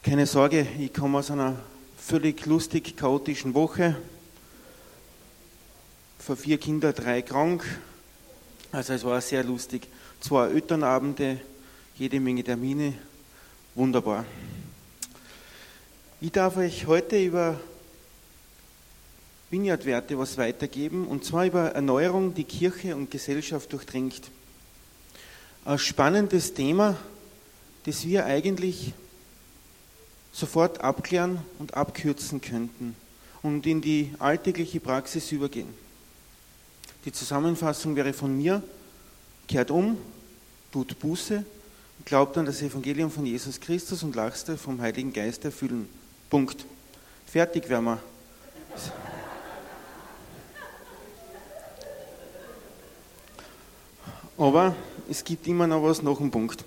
Keine Sorge, ich komme aus einer völlig lustig chaotischen Woche. Von 4 Kindern 3 krank. Also es war sehr lustig. 2 Elternabende, jede Menge Termine. Wunderbar. Ich darf euch heute über Vineyard-Werte was weitergeben, und zwar über Erneuerung, die Kirche und Gesellschaft durchdringt. Ein spannendes Thema, das wir eigentlich sofort abklären und abkürzen könnten und in die alltägliche Praxis übergehen. Die Zusammenfassung wäre von mir: kehrt um, tut Buße, glaubt an das Evangelium von Jesus Christus und lasst euch vom Heiligen Geist erfüllen. Punkt. Fertig wären wir. Aber es gibt immer noch was nach dem Punkt.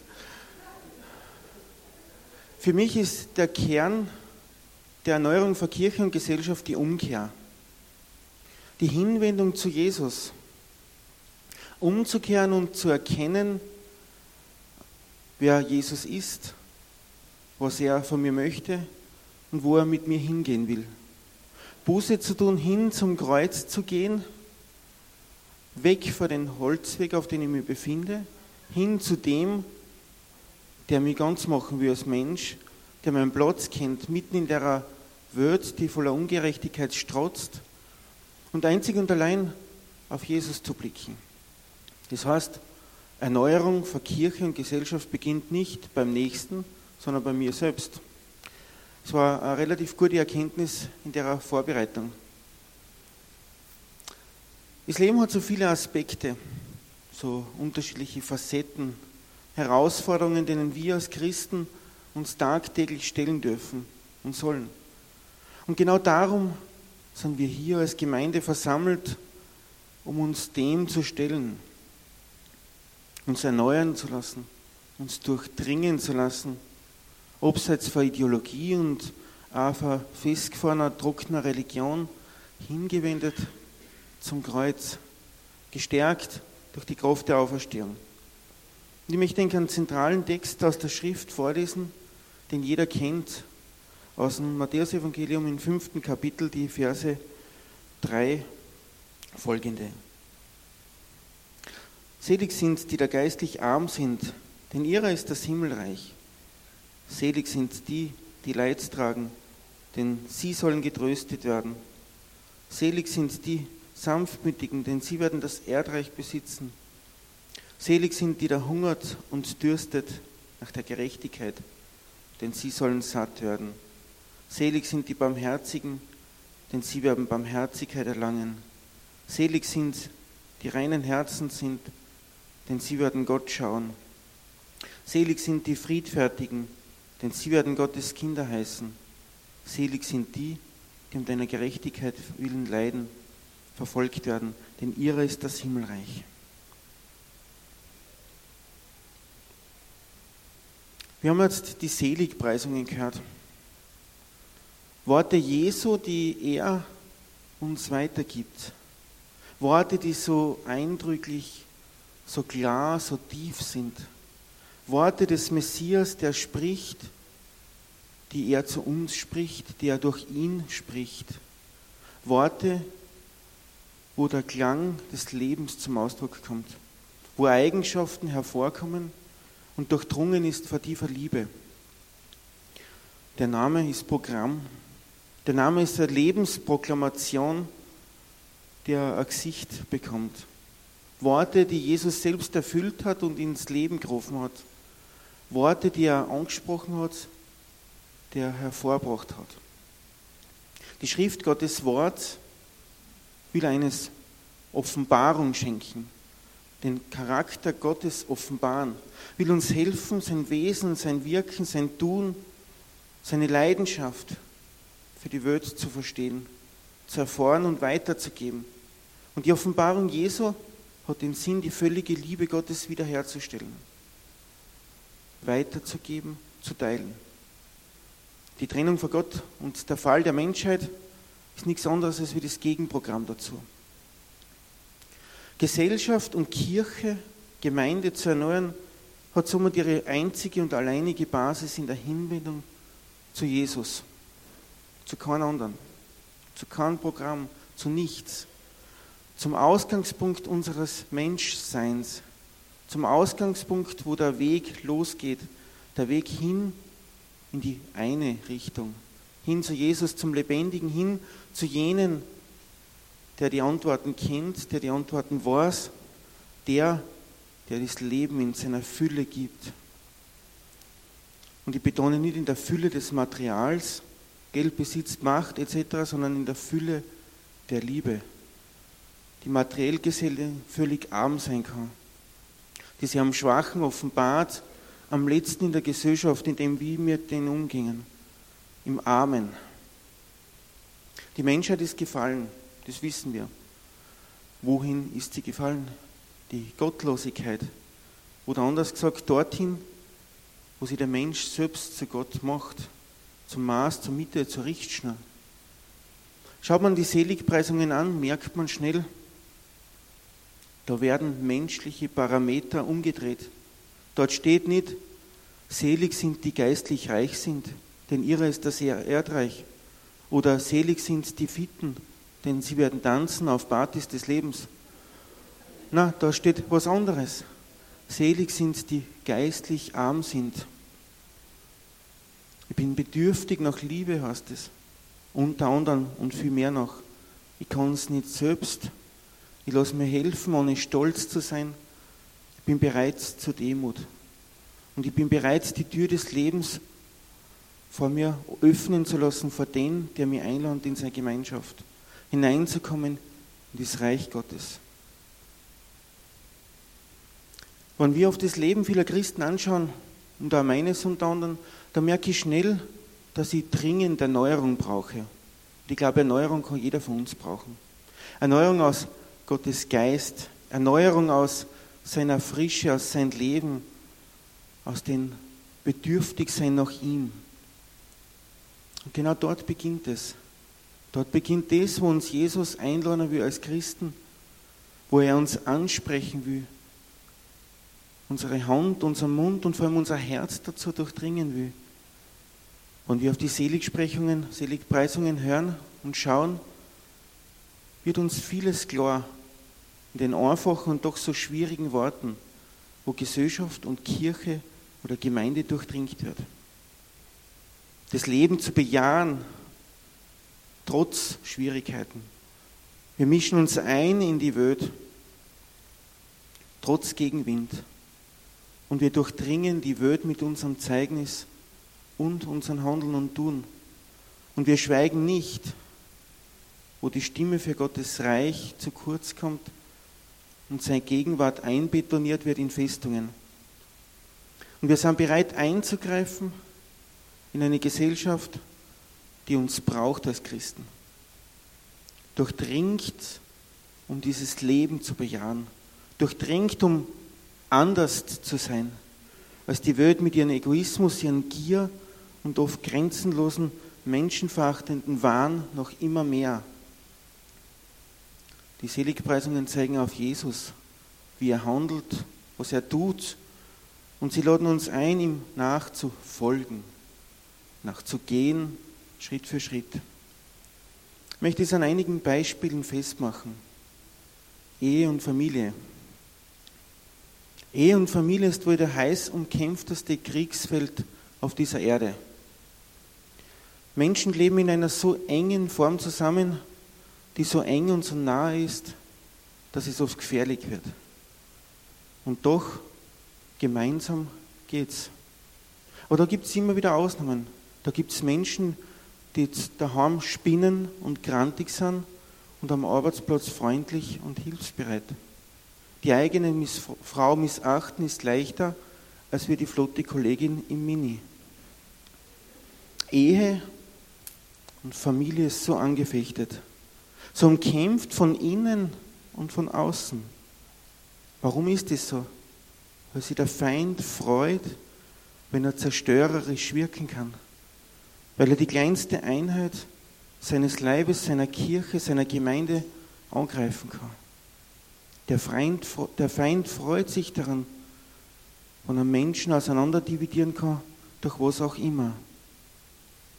Für mich ist der Kern der Erneuerung von Kirche und Gesellschaft die Umkehr. Die Hinwendung zu Jesus. Umzukehren und zu erkennen, wer Jesus ist, was er von mir möchte und wo er mit mir hingehen will. Buße zu tun, hin zum Kreuz zu gehen, weg von dem Holzweg, auf dem ich mich befinde, hin zu dem, der mich ganz machen will als Mensch, der meinen Platz kennt, mitten in der Welt, die voller Ungerechtigkeit strotzt, und einzig und allein auf Jesus zu blicken. Das heißt, Erneuerung von Kirche und Gesellschaft beginnt nicht beim Nächsten, sondern bei mir selbst. Es war eine relativ gute Erkenntnis in der Vorbereitung. Das Leben hat so viele Aspekte, so unterschiedliche Facetten, Herausforderungen, denen wir als Christen uns tagtäglich stellen dürfen und sollen. Und genau darum sind wir hier als Gemeinde versammelt, um uns dem zu stellen, uns erneuern zu lassen, uns durchdringen zu lassen, abseits von Ideologie und auch von festgefahrener, trockener Religion, hingewendet zum Kreuz, gestärkt durch die Kraft der Auferstehung. Und ich möchte einen zentralen Text aus der Schrift vorlesen, den jeder kennt, aus dem Matthäus-Evangelium im 5. Kapitel, die Verse 3 folgende. Selig sind, die da geistlich arm sind, denn ihrer ist das Himmelreich. Selig sind die, die Leid tragen, denn sie sollen getröstet werden. Selig sind die Sanftmütigen, denn sie werden das Erdreich besitzen. Selig sind, die da hungert und dürstet nach der Gerechtigkeit, denn sie sollen satt werden. Selig sind die Barmherzigen, denn sie werden Barmherzigkeit erlangen. Selig sind, die reinen Herzen sind, denn sie werden Gott schauen. Selig sind die Friedfertigen, denn sie werden Gottes Kinder heißen. Selig sind die, die um deiner Gerechtigkeit willen leiden, verfolgt werden, denn ihrer ist das Himmelreich. Wir haben jetzt die Seligpreisungen gehört. Worte Jesu, die er uns weitergibt. Worte, die so eindrücklich, so klar, so tief sind. Worte des Messias, der spricht, die er zu uns spricht, die er durch ihn spricht. Worte, wo der Klang des Lebens zum Ausdruck kommt, wo Eigenschaften hervorkommen und durchdrungen ist von tiefer Liebe. Der Name ist Programm. Der Name ist eine Lebensproklamation, die ein Gesicht bekommt. Worte, die Jesus selbst erfüllt hat und ins Leben gerufen hat. Worte, die er angesprochen hat, die er hervorgebracht hat. Die Schrift Gottes Wort will eines: Offenbarung schenken, den Charakter Gottes offenbaren, will uns helfen, sein Wesen, sein Wirken, sein Tun, seine Leidenschaft für die Welt zu verstehen, zu erfahren und weiterzugeben. Und die Offenbarung Jesu hat den Sinn, die völlige Liebe Gottes wiederherzustellen, weiterzugeben, zu teilen. Die Trennung von Gott und der Fall der Menschheit ist nichts anderes als wie das Gegenprogramm dazu. Gesellschaft und Kirche, Gemeinde zu erneuern, hat somit ihre einzige und alleinige Basis in der Hinwendung zu Jesus, zu keinem anderen, zu keinem Programm, zu nichts. Zum Ausgangspunkt unseres Menschseins, zum Ausgangspunkt, wo der Weg losgeht, der Weg hin in die eine Richtung, hin zu Jesus, zum Lebendigen, hin zu jenen, der die Antworten kennt, der die Antworten weiß, der das Leben in seiner Fülle gibt. Und ich betone nicht in der Fülle des Materials, Geld, Besitz, Macht etc., sondern in der Fülle der Liebe, die materiell gesehen völlig arm sein kann, die sich am Schwachen offenbart, am letzten in der Gesellschaft, in dem wir mit denen umgingen, im Armen. Die Menschheit ist gefallen, das wissen wir. Wohin ist sie gefallen? Die Gottlosigkeit. Oder anders gesagt, dorthin, wo sich der Mensch selbst zu Gott macht, zum Maß, zur Mitte, zur Richtschnur. Schaut man die Seligpreisungen an, merkt man schnell, da werden menschliche Parameter umgedreht. Dort steht nicht, selig sind die geistlich reich sind, denn ihrer ist das Erdreich. Oder selig sind die Fitten, denn sie werden tanzen auf Partys des Lebens. Na, da steht was anderes. Selig sind die geistlich arm sind. Ich bin bedürftig nach Liebe, heißt es. Unter anderem und viel mehr noch. Ich kann es nicht selbst. Ich lasse mir helfen, ohne stolz zu sein. Ich bin bereit zur Demut. Und ich bin bereit, die Tür des Lebens vor mir öffnen zu lassen, vor den, der mich einlädt in seine Gemeinschaft, hineinzukommen in das Reich Gottes. Wenn wir auf das Leben vieler Christen anschauen, und auch meines unter anderem, da merke ich schnell, dass ich dringend Erneuerung brauche. Und ich glaube, Erneuerung kann jeder von uns brauchen. Erneuerung aus Gottes Geist, Erneuerung aus seiner Frische, aus seinem Leben, aus dem Bedürftigsein nach ihm. Und genau dort beginnt es. Dort beginnt das, wo uns Jesus einladen will als Christen, wo er uns ansprechen will, unsere Hand, unseren Mund und vor allem unser Herz dazu durchdringen will. Wenn wir auf die Seligpreisungen hören und schauen, wird uns vieles klar in den einfachen und doch so schwierigen Worten, wo Gesellschaft und Kirche oder Gemeinde durchdringt wird. Das Leben zu bejahen, trotz Schwierigkeiten. Wir mischen uns ein in die Welt, trotz Gegenwind. Und wir durchdringen die Welt mit unserem Zeugnis und unserem Handeln und Tun. Und wir schweigen nicht, wo die Stimme für Gottes Reich zu kurz kommt und seine Gegenwart einbetoniert wird in Festungen. Und wir sind bereit einzugreifen in eine Gesellschaft, die uns braucht als Christen. Durchdringt, um dieses Leben zu bejahen. Durchdringt, um anders zu sein, als die Welt mit ihrem Egoismus, ihren Gier und oft grenzenlosen, menschenverachtenden Wahn noch immer mehr. Die Seligpreisungen zeigen auf Jesus, wie er handelt, was er tut, und sie laden uns ein, ihm nachzufolgen, nachzugehen, Schritt für Schritt. Ich möchte es an einigen Beispielen festmachen. Ehe und Familie. Ehe und Familie ist wohl der heiß umkämpfteste Kriegsfeld auf dieser Erde. Menschen leben in einer so engen Form zusammen, die so eng und so nahe ist, dass es oft gefährlich wird. Und doch, gemeinsam geht's. Aber da gibt es immer wieder Ausnahmen. Da gibt es Menschen, die daheim spinnen und grantig sind und am Arbeitsplatz freundlich und hilfsbereit. Die eigene Frau missachten ist leichter als wir die flotte Kollegin im Mini. Ehe und Familie ist so angefechtet, so umkämpft von innen und von außen. Warum ist es so? Weil sich der Feind freut, wenn er zerstörerisch wirken kann. Weil er die kleinste Einheit seines Leibes, seiner Kirche, seiner Gemeinde angreifen kann. Der Feind freut sich daran, wenn er Menschen auseinanderdividieren kann, durch was auch immer.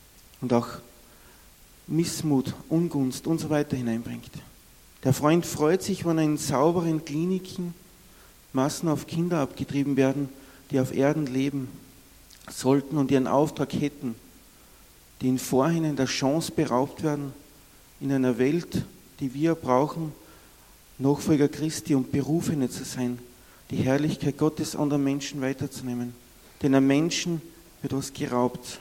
und auch Missmut, Ungunst und so weiter hineinbringt. Der Freund freut sich, wenn in sauberen Kliniken Massen auf Kinder abgetrieben werden, die auf Erden leben sollten und ihren Auftrag hätten, die im Vorhinein der Chance beraubt werden, in einer Welt, die wir brauchen, Nachfolger Christi und Berufene zu sein, die Herrlichkeit Gottes anderen Menschen weiterzunehmen. Denn einem Menschen wird was geraubt.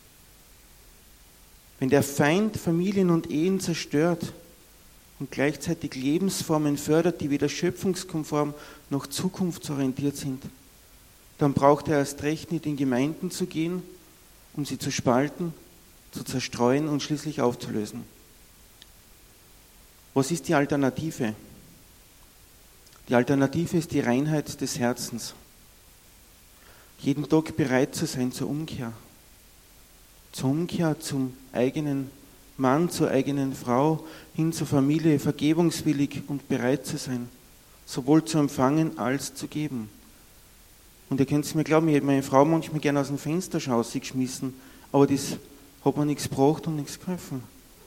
Wenn der Feind Familien und Ehen zerstört und gleichzeitig Lebensformen fördert, die weder schöpfungskonform noch zukunftsorientiert sind, dann braucht er erst recht nicht in Gemeinden zu gehen, um sie zu spalten, zu zerstreuen und schließlich aufzulösen. Was ist die Alternative? Die Alternative ist die Reinheit des Herzens. Jeden Tag bereit zu sein zur Umkehr. Zur Umkehr zum eigenen Mann, zur eigenen Frau, hin zur Familie, vergebungswillig und bereit zu sein, sowohl zu empfangen als zu geben. Und ihr könnt es mir glauben, ich hätte meine Frau manchmal gerne aus dem Fenster geschmissen, aber das hat mir nichts gebracht und nichts geholfen.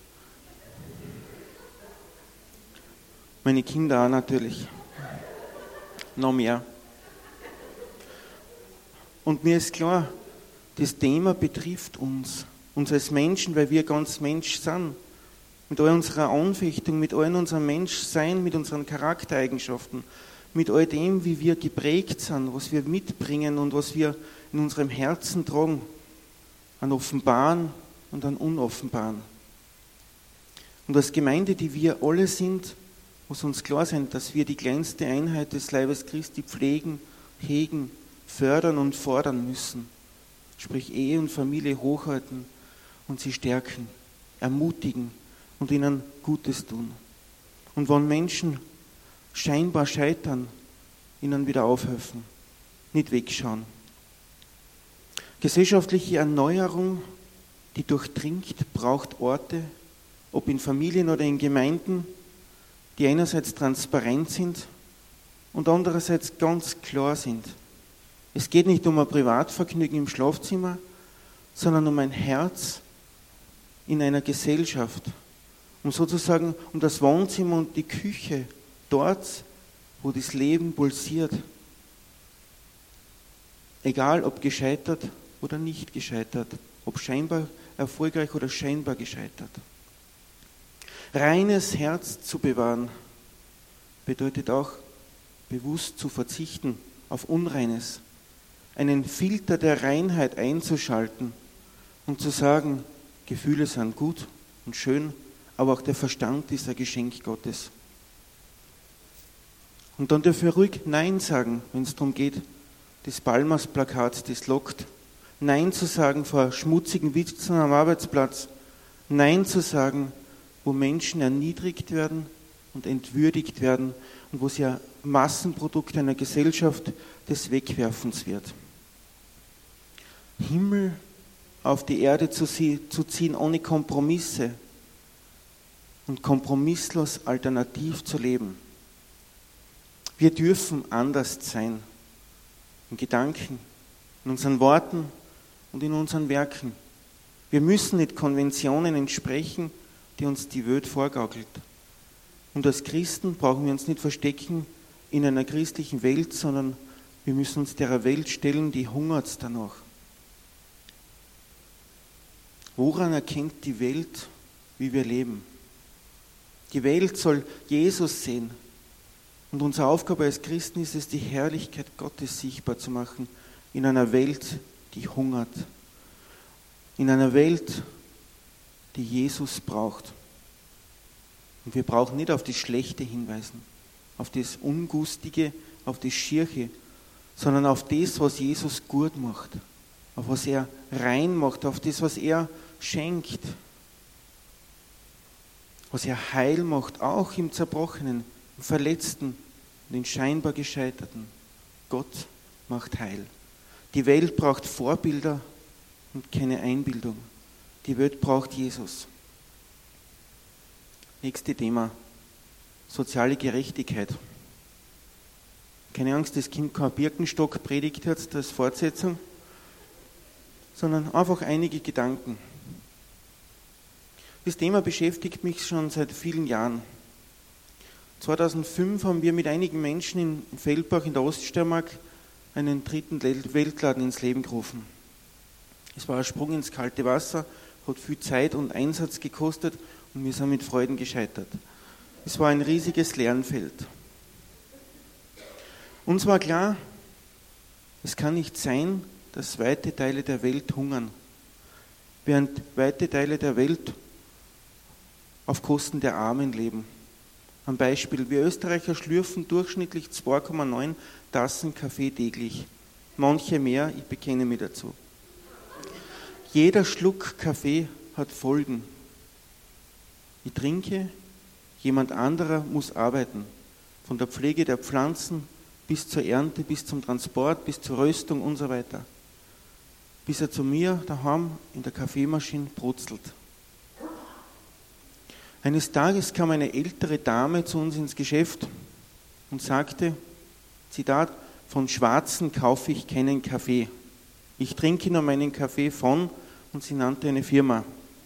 Meine Kinder auch natürlich. Noch mehr. Und mir ist klar, das Thema betrifft uns als Menschen, weil wir ganz Mensch sind. Mit all unserer Anfechtung, mit all unserem Menschsein, mit unseren Charaktereigenschaften, mit all dem, wie wir geprägt sind, was wir mitbringen und was wir in unserem Herzen tragen, an Offenbaren und an Unoffenbaren. Und als Gemeinde, die wir alle sind, muss uns klar sein, dass wir die kleinste Einheit des Leibes Christi pflegen, hegen, fördern und fordern müssen. Sprich Ehe und Familie hochhalten und sie stärken, ermutigen und ihnen Gutes tun. Und wenn Menschen scheinbar scheitern, ihnen wieder aufhelfen, nicht wegschauen. Gesellschaftliche Erneuerung, die durchdringt, braucht Orte, ob in Familien oder in Gemeinden, die einerseits transparent sind und andererseits ganz klar sind. Es geht nicht um ein Privatvergnügen im Schlafzimmer, sondern um ein Herz in einer Gesellschaft, um sozusagen um das Wohnzimmer und die Küche, dort, wo das Leben pulsiert. Egal, ob gescheitert oder nicht gescheitert, ob scheinbar erfolgreich oder scheinbar gescheitert. Reines Herz zu bewahren bedeutet auch, bewusst zu verzichten auf Unreines, einen Filter der Reinheit einzuschalten und zu sagen, Gefühle sind gut und schön, aber auch der Verstand ist ein Geschenk Gottes. Und dann dürfen wir ruhig Nein sagen, wenn es darum geht, das Palmas-Plakat, das lockt. Nein zu sagen vor schmutzigen Witzen am Arbeitsplatz. Nein zu sagen, wo Menschen erniedrigt werden und entwürdigt werden und wo sie ein Massenprodukt einer Gesellschaft des Wegwerfens wird. Himmel auf die Erde zu ziehen ohne Kompromisse und kompromisslos alternativ zu leben. Wir dürfen anders sein, in Gedanken, in unseren Worten und in unseren Werken. Wir müssen nicht Konventionen entsprechen, die uns die Welt vorgaukelt. Und als Christen brauchen wir uns nicht verstecken in einer christlichen Welt, sondern wir müssen uns der Welt stellen, die hungert danach. Woran erkennt die Welt, wie wir leben? Die Welt soll Jesus sehen. Und unsere Aufgabe als Christen ist es, die Herrlichkeit Gottes sichtbar zu machen in einer Welt, die hungert. In einer Welt, die Jesus braucht. Und wir brauchen nicht auf das Schlechte hinweisen, auf das Ungustige, auf das Schierche, sondern auf das, was Jesus gut macht, auf was er rein macht, auf das, was er schenkt, was er heil macht, auch im Zerbrochenen, im Verletzten und im scheinbar Gescheiterten. Gott macht heil. Die Welt braucht Vorbilder und keine Einbildung. Die Welt braucht Jesus. Nächstes Thema. Soziale Gerechtigkeit. Keine Angst, das Kind kein Birkenstock predigt jetzt als Fortsetzung, sondern einfach einige Gedanken. Das Thema beschäftigt mich schon seit vielen Jahren. 2005 haben wir mit einigen Menschen in Feldbach in der Oststeiermark einen dritten Weltladen ins Leben gerufen. Es war ein Sprung ins kalte Wasser, hat viel Zeit und Einsatz gekostet und wir sind mit Freuden gescheitert. Es war ein riesiges Lernfeld. Uns war klar, es kann nicht sein, dass weite Teile der Welt hungern, während weite Teile der Welt auf Kosten der Armen leben. Ein Beispiel, wir Österreicher schlürfen durchschnittlich 2,9 Tassen Kaffee täglich. Manche mehr, ich bekenne mich dazu. Jeder Schluck Kaffee hat Folgen. Ich trinke, jemand anderer muss arbeiten. Von der Pflege der Pflanzen bis zur Ernte, bis zum Transport, bis zur Röstung und so weiter. Bis er zu mir daheim in der Kaffeemaschine brutzelt. Eines Tages kam eine ältere Dame zu uns ins Geschäft und sagte, Zitat, von Schwarzen kaufe ich keinen Kaffee. Ich trinke nur meinen Kaffee von, und sie nannte eine Firma.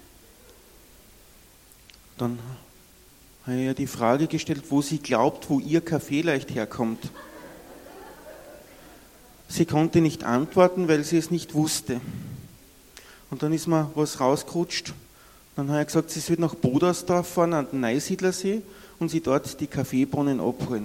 Dann habe ich ihr die Frage gestellt, wo sie glaubt, wo ihr Kaffee leicht herkommt. Sie konnte nicht antworten, weil sie es nicht wusste. Und dann ist mir was rausgerutscht. Dann habe ich gesagt, sie soll nach Bodersdorf fahren, an den Neusiedlersee und sie dort die Kaffeebohnen abholen.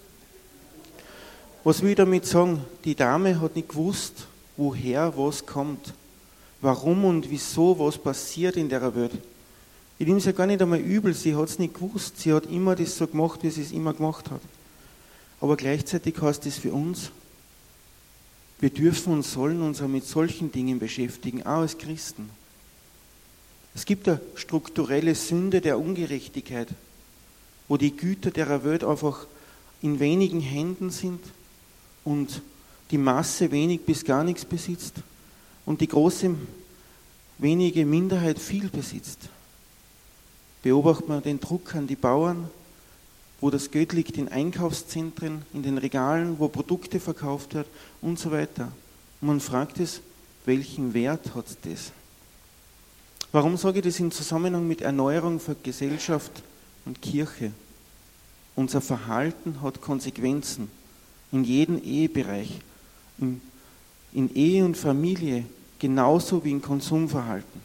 Was will ich damit sagen? Die Dame hat nicht gewusst, woher was kommt, warum und wieso was passiert in der Welt. Ich nehme es ja gar nicht einmal übel, sie hat es nicht gewusst. Sie hat immer das so gemacht, wie sie es immer gemacht hat. Aber gleichzeitig heißt es für uns, wir dürfen und sollen uns auch mit solchen Dingen beschäftigen, auch als Christen. Es gibt eine strukturelle Sünde der Ungerechtigkeit, wo die Güter der Welt einfach in wenigen Händen sind und die Masse wenig bis gar nichts besitzt und die große, wenige Minderheit viel besitzt. Beobachtet man den Druck an die Bauern, wo das Geld liegt in Einkaufszentren, in den Regalen, wo Produkte verkauft werden und so weiter. Und man fragt es, welchen Wert hat das? Warum sage ich das im Zusammenhang mit Erneuerung von Gesellschaft und Kirche? Unser Verhalten hat Konsequenzen in jedem Ehebereich, in Ehe und Familie, genauso wie im Konsumverhalten.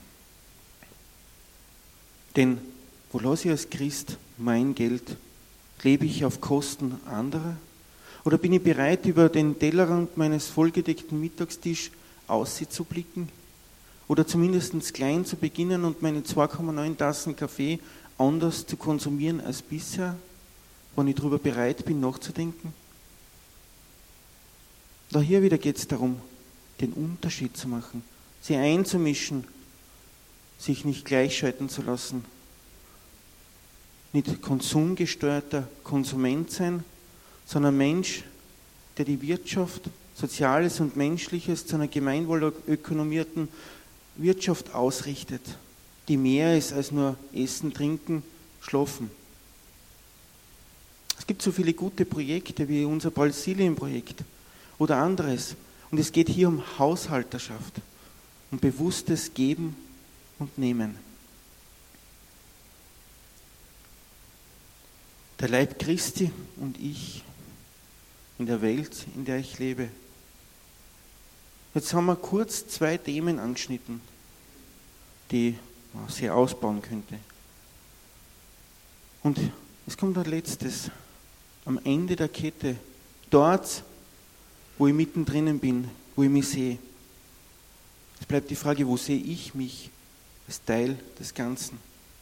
Denn wo lasse ich als Christ mein Geld? Lebe ich auf Kosten anderer? Oder bin ich bereit, über den Tellerrand meines vollgedeckten Mittagstisches auszublicken? Oder zumindest klein zu beginnen und meine 2,9 Tassen Kaffee anders zu konsumieren als bisher, wenn ich darüber bereit bin, nachzudenken? Da hier wieder geht es darum, den Unterschied zu machen, sie einzumischen, sich nicht gleichschalten zu lassen, nicht konsumgesteuerter Konsument sein, sondern Mensch, der die Wirtschaft, Soziales und Menschliches zu einer gemeinwohlökonomierten Wirtschaft ausrichtet, die mehr ist als nur Essen, Trinken, Schlafen. Es gibt so viele gute Projekte wie unser Brasilien-Projekt oder anderes. Und es geht hier um Haushalterschaft, um bewusstes Geben und Nehmen. Der Leib Christi und ich in der Welt, in der ich lebe. Jetzt haben wir kurz 2 Themen angeschnitten, die man sehr ausbauen könnte. Und es kommt ein letztes, am Ende der Kette, dort, wo ich mittendrin bin, wo ich mich sehe. Es bleibt die Frage, wo sehe ich mich als Teil des Ganzen?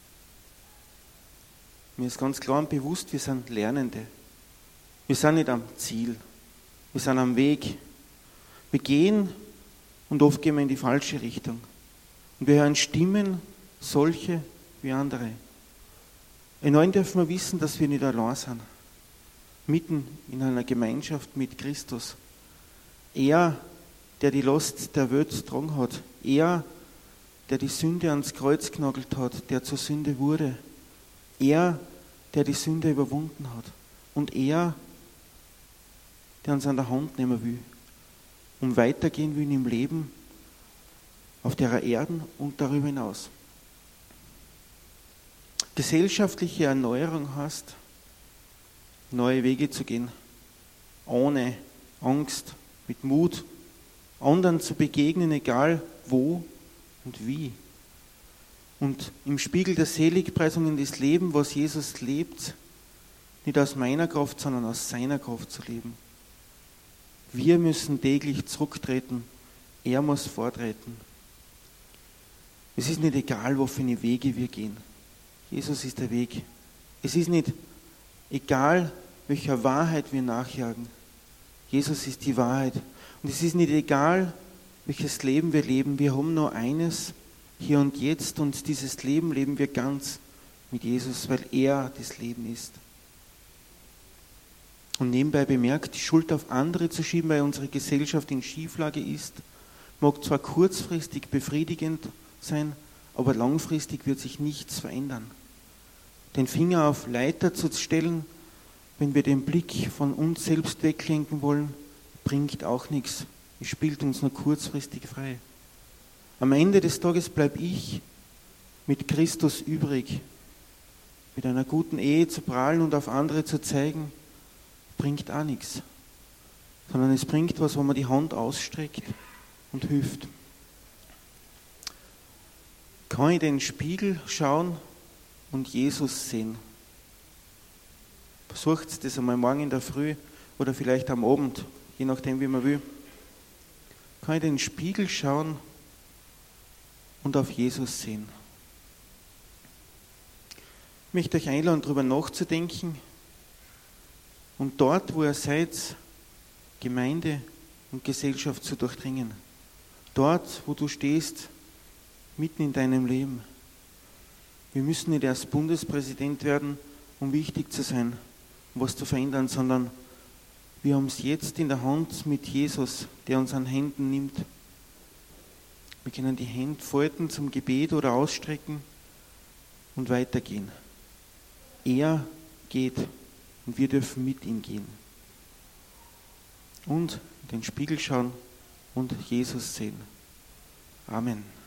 Mir ist ganz klar und bewusst, wir sind Lernende. Wir sind nicht am Ziel, wir sind am Weg. Wir gehen und oft gehen wir in die falsche Richtung. Und wir hören Stimmen, solche wie andere. Enorm dürfen wir wissen, dass wir nicht allein sind. Mitten in einer Gemeinschaft mit Christus. Er, der die Last der Welt getragen hat. Er, der die Sünde ans Kreuz genagelt hat, der zur Sünde wurde. Er, der die Sünde überwunden hat. Und er, der uns an der Hand nehmen will, um weitergehen will im Leben, auf der Erden und darüber hinaus. Gesellschaftliche Erneuerung heißt, neue Wege zu gehen, ohne Angst, mit Mut, anderen zu begegnen, egal wo und wie. Und im Spiegel der Seligpreisungen des Lebens, was Jesus lebt, nicht aus meiner Kraft, sondern aus seiner Kraft zu leben. Wir müssen täglich zurücktreten, er muss vortreten. Es ist nicht egal, wo für eine Wege wir gehen. Jesus ist der Weg. Es ist nicht egal, welcher Wahrheit wir nachjagen. Jesus ist die Wahrheit. Und es ist nicht egal, welches Leben wir leben. Wir haben nur eines, hier und jetzt. Und dieses Leben leben wir ganz mit Jesus, weil er das Leben ist. Und nebenbei bemerkt, die Schuld auf andere zu schieben, weil unsere Gesellschaft in Schieflage ist, mag zwar kurzfristig befriedigend sein, aber langfristig wird sich nichts verändern. Den Finger auf Leiter zu stellen, wenn wir den Blick von uns selbst weglenken wollen, bringt auch nichts. Es spielt uns nur kurzfristig frei. Am Ende des Tages bleibe ich mit Christus übrig. Mit einer guten Ehe zu prahlen und auf andere zu zeigen, bringt auch nichts. Sondern es bringt was, wo man die Hand ausstreckt und hilft. Kann ich den Spiegel schauen und Jesus sehen? Versucht das einmal morgen in der Früh oder vielleicht am Abend, je nachdem wie man will. Kann ich den Spiegel schauen und auf Jesus sehen? Ich möchte euch einladen, darüber nachzudenken und dort, wo ihr seid, Gemeinde und Gesellschaft zu durchdringen. Dort, wo du stehst, mitten in deinem Leben. Wir müssen nicht erst Bundespräsident werden, um wichtig zu sein, um was zu verändern, sondern wir haben es jetzt in der Hand mit Jesus, der uns an Händen nimmt. Wir können die Hände falten zum Gebet oder ausstrecken und weitergehen. Er geht und wir dürfen mit ihm gehen. Und in den Spiegel schauen und Jesus sehen. Amen.